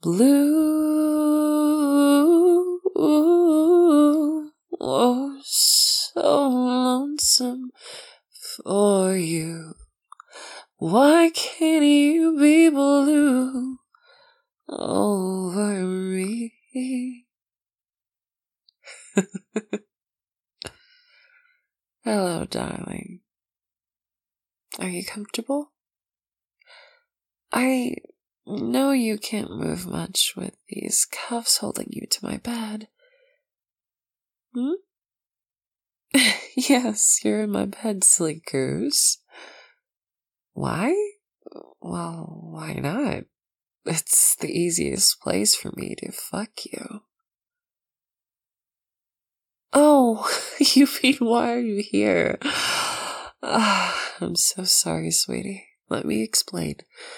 blue. Oh, so lonesome for you. Why can't you be blue over me? Hello, darling. Are you comfortable? I know you can't move much with these cuffs holding you to my bed. Yes, you're in my bed, silly goose. Why? Well, why not? It's the easiest place for me to fuck you. Oh, you mean why are you here? I'm so sorry, sweetie. Let me explain.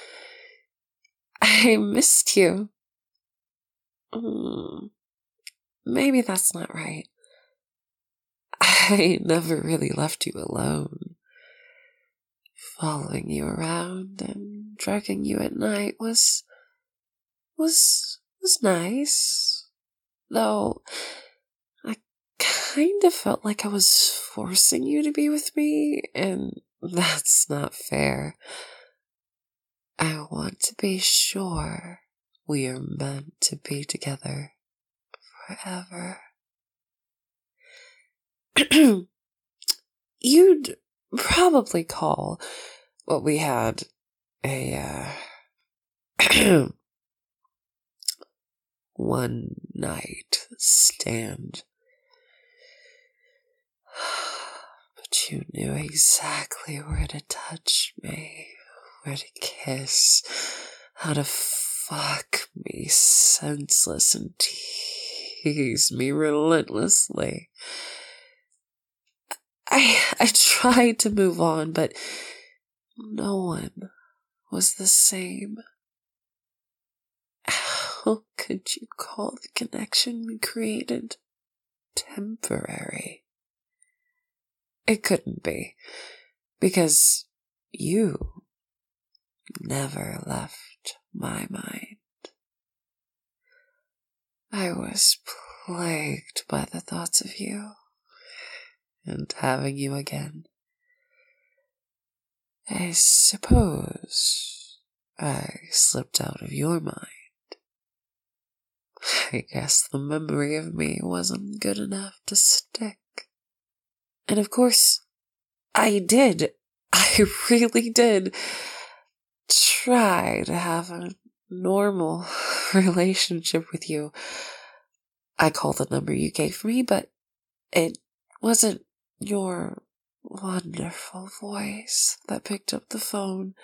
I missed you. Maybe that's not right. I never really left you alone. Following you around and drugging you at night was nice. Though I kind of felt like I was forcing you to be with me, and that's not fair. I want to be sure we are meant to be together forever. You'd probably call what we had a one night stand. But you knew exactly where to touch me, where to kiss, how to fuck me senseless and tease me relentlessly. I tried to move on, but no one was the same. How could you call the connection we created temporary? It couldn't be, because you never left my mind. I was plagued by the thoughts of you and having you again. I suppose I slipped out of your mind. I guess the memory of me wasn't good enough to stick. And of course, I really did try to have a normal relationship with you. I called the number you gave me, but it wasn't your wonderful voice that picked up the phone.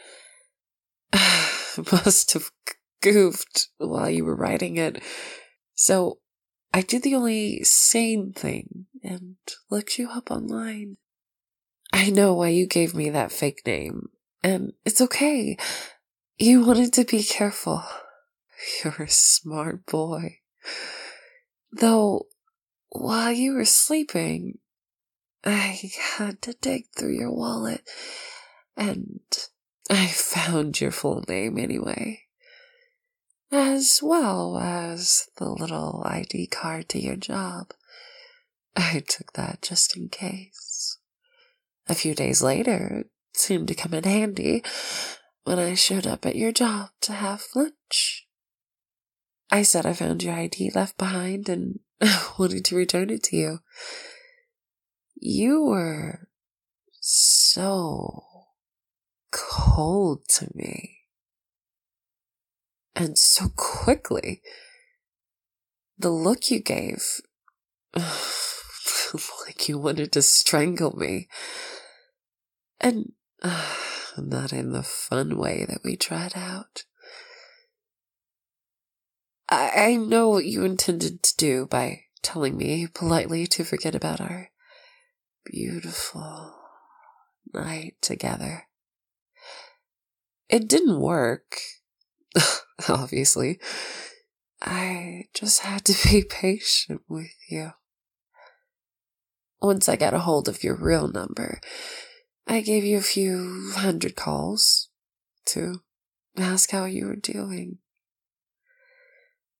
Must have goofed while you were writing it. So I did the only sane thing and looked you up online. I know why you gave me that fake name, and it's okay. You wanted to be careful. You're a smart boy. Though, while you were sleeping, I had to dig through your wallet, and I found your full name anyway, as well as the little ID card to your job. I took that just in case. A few days later, it seemed to come in handy when I showed up at your job to have lunch. I said I found your ID left behind and wanted to return it to you. You were so cold to me. And so quickly. The look you gave, like you wanted to strangle me. And not in the fun way that we tried out. I know what you intended to do by telling me politely to forget about our beautiful night together. It didn't work, obviously. I just had to be patient with you. Once I got a hold of your real number, I gave you a few hundred calls to ask how you were doing.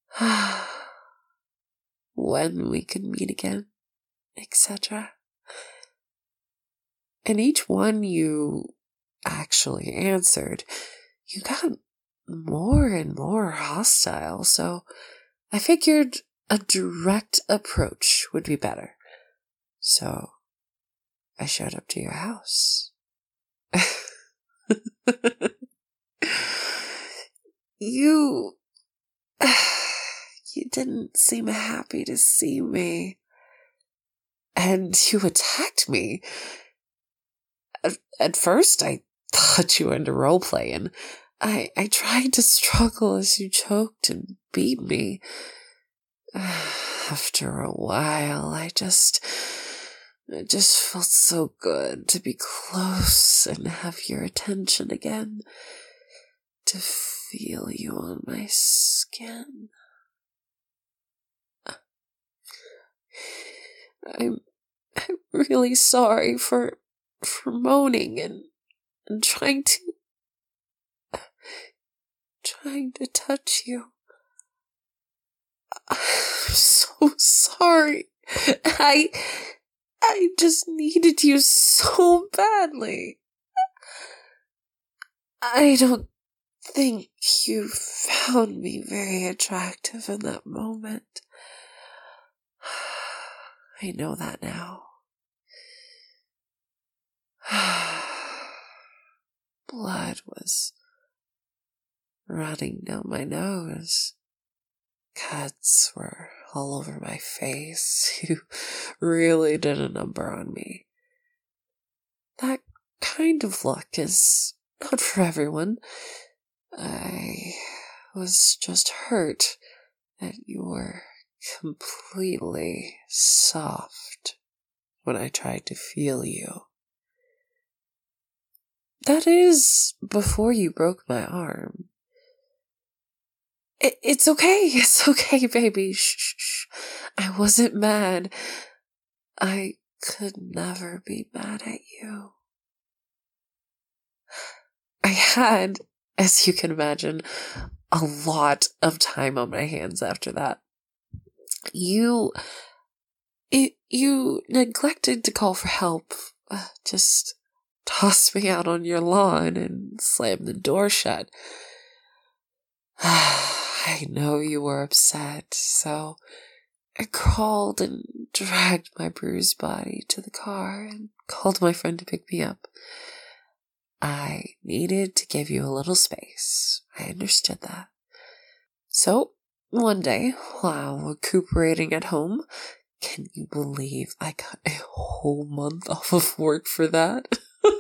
when we could meet again, etc. And each one you actually answered, you got more and more hostile, so I figured a direct approach would be better. So I showed up to your house. You didn't seem happy to see me. And you attacked me. At first, I thought you were into roleplay, and I tried to struggle as you choked and beat me. After a while, it just felt so good to be close and have your attention again. To feel you on my skin. I'm really sorry for moaning and trying to touch you. I'm so sorry. I just needed you so badly. I don't think you found me very attractive in that moment. I know that now. Blood was running down my nose. Cuts were all over my face. You really did a number on me. That kind of luck is not for everyone. I was just hurt that you were completely soft when I tried to feel you. That is before you broke my arm. It's okay, baby. Shh. I wasn't mad. I could never be mad at you. I had, as you can imagine, a lot of time on my hands after that. You neglected to call for help. Just tossed me out on your lawn and slammed the door shut. I know you were upset, so I crawled and dragged my bruised body to the car and called my friend to pick me up. I needed to give you a little space. I understood that. So, one day, while recuperating at home, can you believe I got a whole month off of work for that?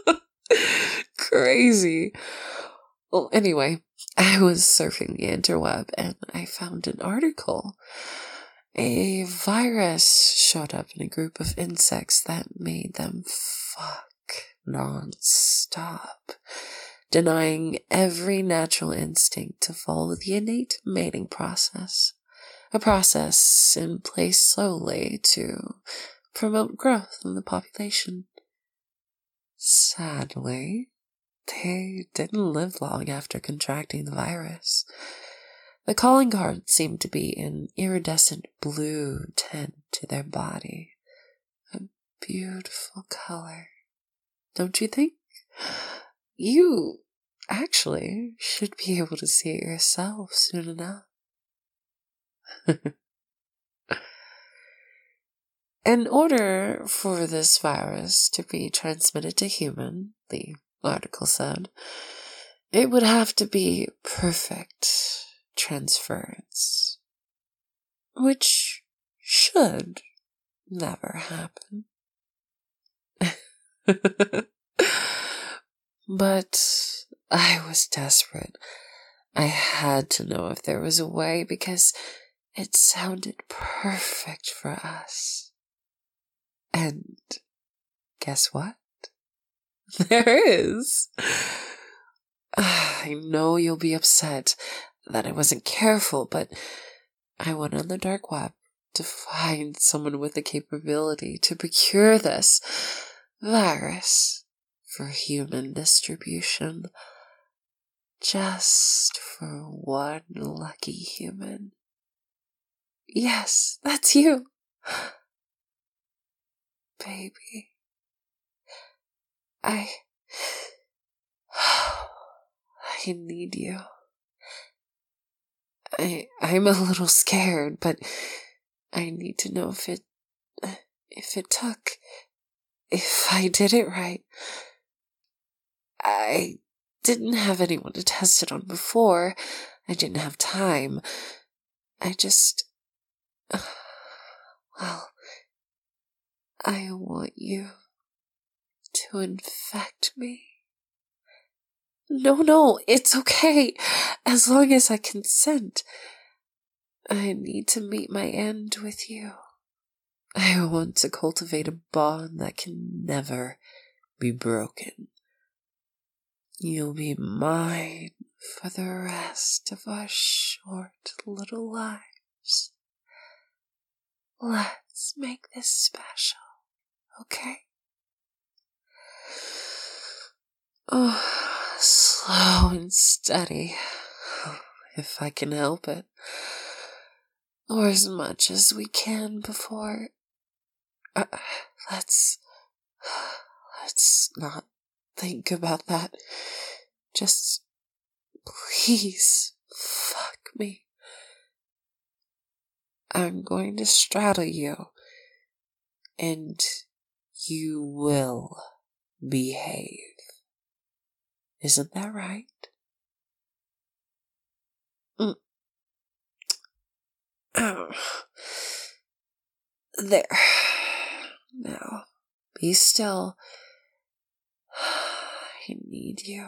Crazy. Well, anyway, I was surfing the interweb and I found an article. A virus showed up in a group of insects that made them fuck non-stop, denying every natural instinct to follow the innate mating process, a process in place solely to promote growth in the population. Sadly, they didn't live long after contracting the virus. The calling card seemed to be an iridescent blue tint to their body. A beautiful color. Don't you think? You actually should be able to see it yourself soon enough. In order for this virus to be transmitted to human, the article said, it would have to be perfect transference, which should never happen. But I was desperate. I had to know if there was a way because it sounded perfect for us. And guess what? There is. I know you'll be upset that I wasn't careful, but I went on the dark web to find someone with the capability to procure this virus for human distribution. Just for one lucky human. Yes, that's you. Baby. I need you. I'm a little scared, but I need to know if I did it right. I didn't have anyone to test it on before. I didn't have time. I just, well, I want you to infect me. No, it's okay, as long as I consent. I need to meet my end with you. I want to cultivate a bond that can never be broken. You'll be mine for the rest of our short little lives. Let's make this special, okay? Oh, slow and steady, if I can help it. Or as much as we can before. Let's not think about that. Just please fuck me. I'm going to straddle you, and you will behave. Isn't that right? Oh. There. Now, be still. I need you.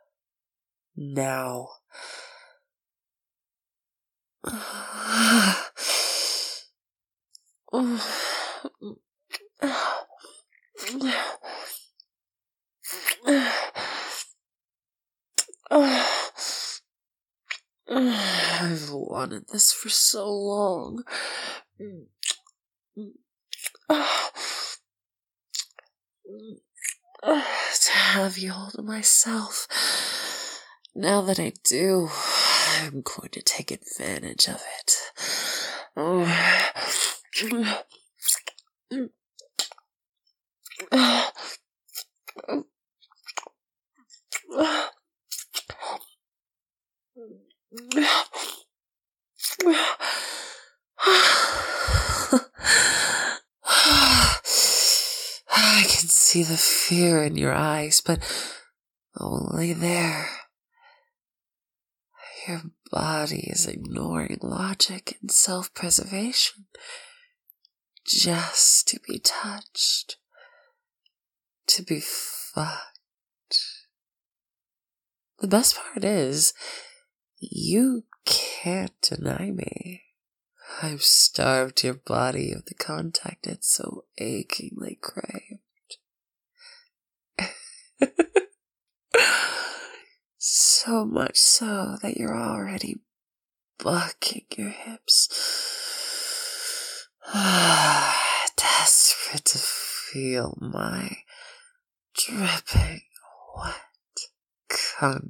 Now. I've wanted this for so long. To have you all to myself. Now that I do, I'm going to take advantage of it. I can see the fear in your eyes, but only there. Your body is ignoring logic and self-preservation just to be touched, to be fucked. The best part is, you can't deny me. I've starved your body of the contact it so achingly craved. So much so that you're already bucking your hips. Desperate to feel my dripping wet cunt.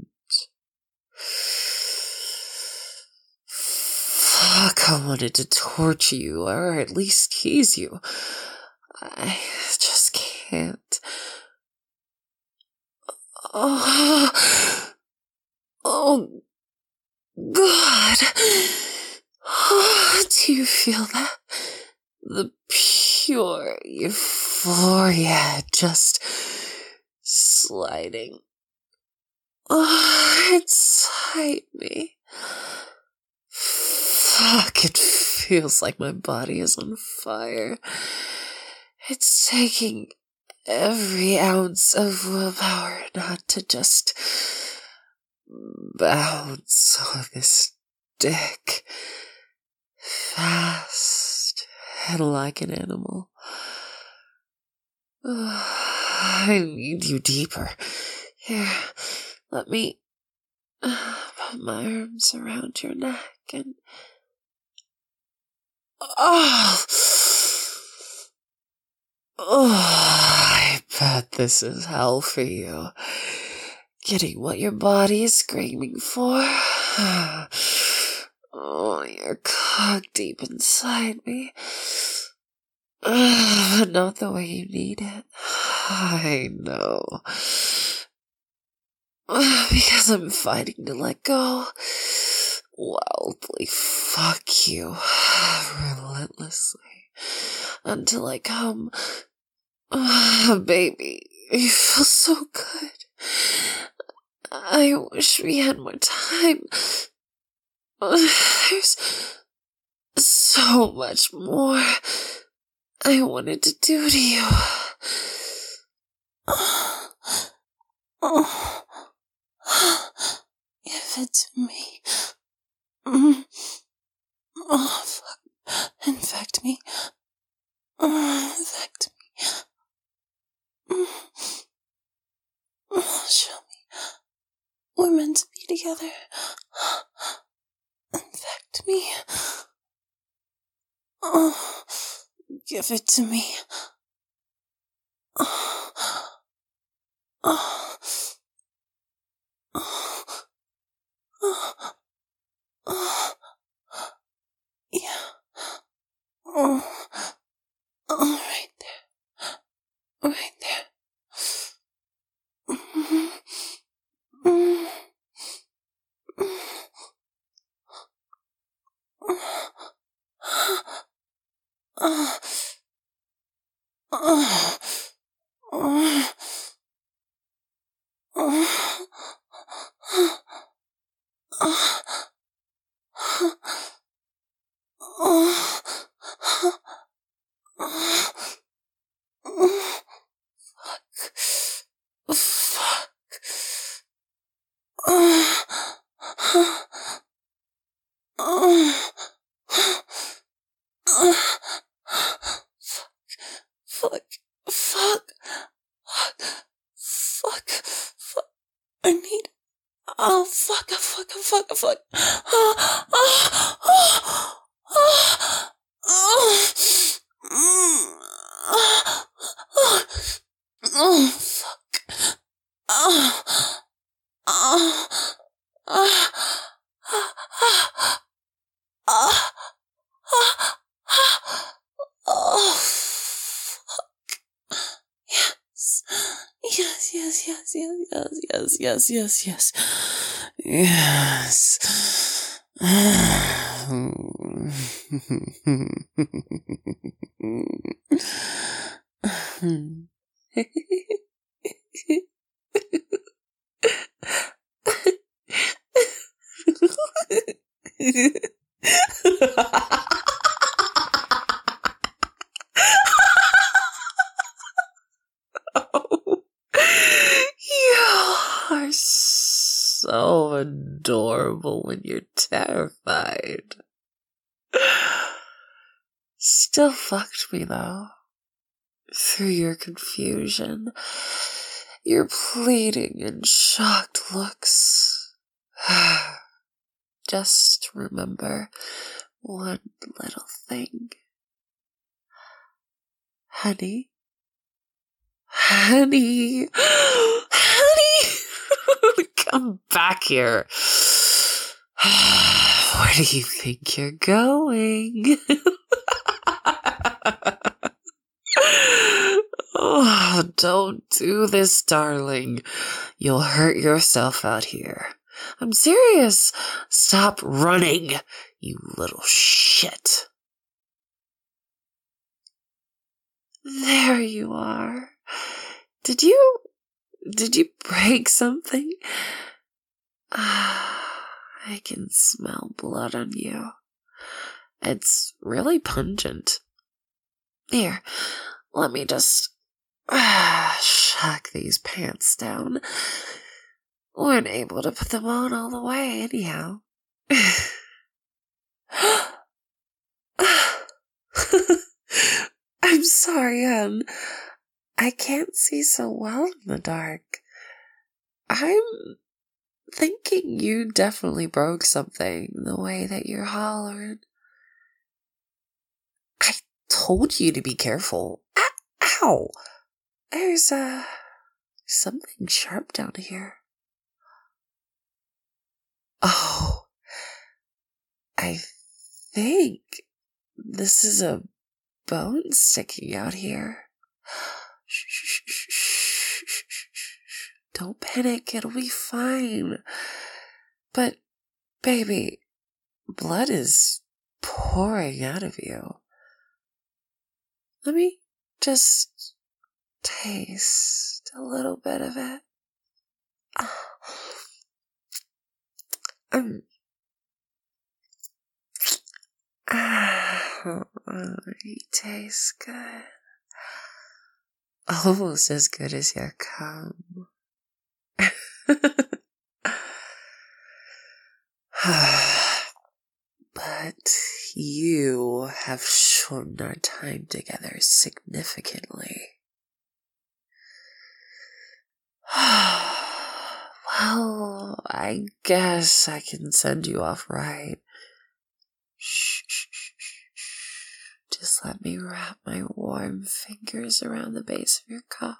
Fuck, I wanted to torture you, or at least tease you. I just can't. Oh, God. Do you feel that? The pure euphoria just sliding inside me. Fuck, it feels like my body is on fire. It's taking every ounce of willpower not to just bounce on this dick. Fast and like an animal. I need you deeper. Here, let me put my arms around your neck and... I bet this is hell for you. Getting what your body is screaming for. Oh, want your cock deep inside me. But not the way you need it. I know. Because I'm fighting to let go. Wildly fuck you. Relentlessly. Until I come. Baby, you feel so good. I wish we had more time. There's so much more I wanted to do to you. Give it to me. Oh, fuck. Infect me. Infect me. Show me. We're meant to be together. Infect me. Oh, give it to me. Oh. Oh. Oh. Oh. Yeah. Oh. Oh, right there. Right there. Fuck. I need. Oh, fuck. Oh, fuck. Yes. You are so adorable when you're terrified. Still fucked me though. Through your confusion, your pleading and shocked looks. Just remember one little thing. Honey. Come back here. Where do you think you're going? Oh, don't do this, darling. You'll hurt yourself out here. I'm serious. Stop running, you little shit. There you are. Did you break something? I can smell blood on you. It's really pungent. Here, let me just shock these pants down. Weren't able to put them on all the way anyhow. I'm sorry, hon. I can't see so well in the dark. I'm thinking you definitely broke something the way that you're hollering. I told you to be careful. Ow! There's something sharp down here. Oh, I think this is a bone sticking out here. Shh. Don't panic, it'll be fine. But, baby, blood is pouring out of you. Let me just taste a little bit of it. You taste good. Almost as good as your cum. But you have shortened our time together significantly. Well, I guess I can send you off right. Shh. Just let me wrap my warm fingers around the base of your cock.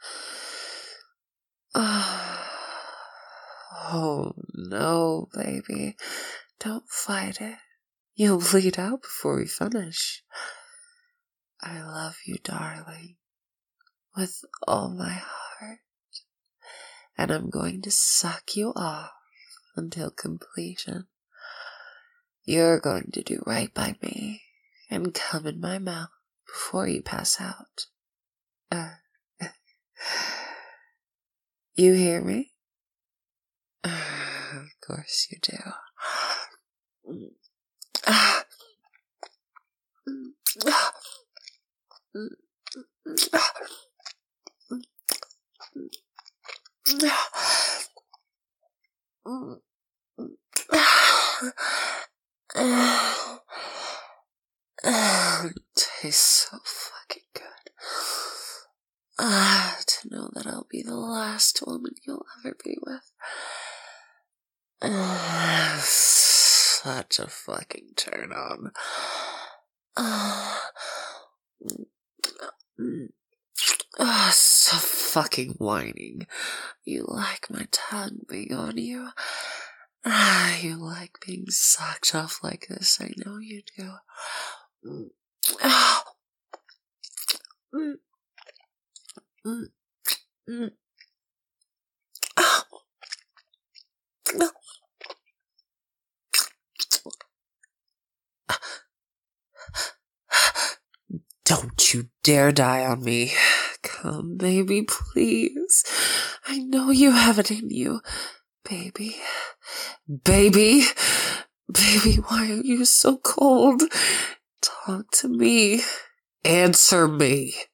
Oh, no, baby. Don't fight it. You'll bleed out before we finish. I love you, darling, with all my heart. And I'm going to suck you off until completion. You're going to do right by me and come in my mouth before you pass out. You hear me? Of course you do. It tastes so fucking good. To know that I'll be the last woman you'll ever be with. Such a fucking turn on. So fucking whining. You like my tongue being on you. You like being sucked off like this. I know you do. Don't you dare die on me. Come, baby, please. I know you have it in you. Baby, why are you so cold? Talk to me. Answer me.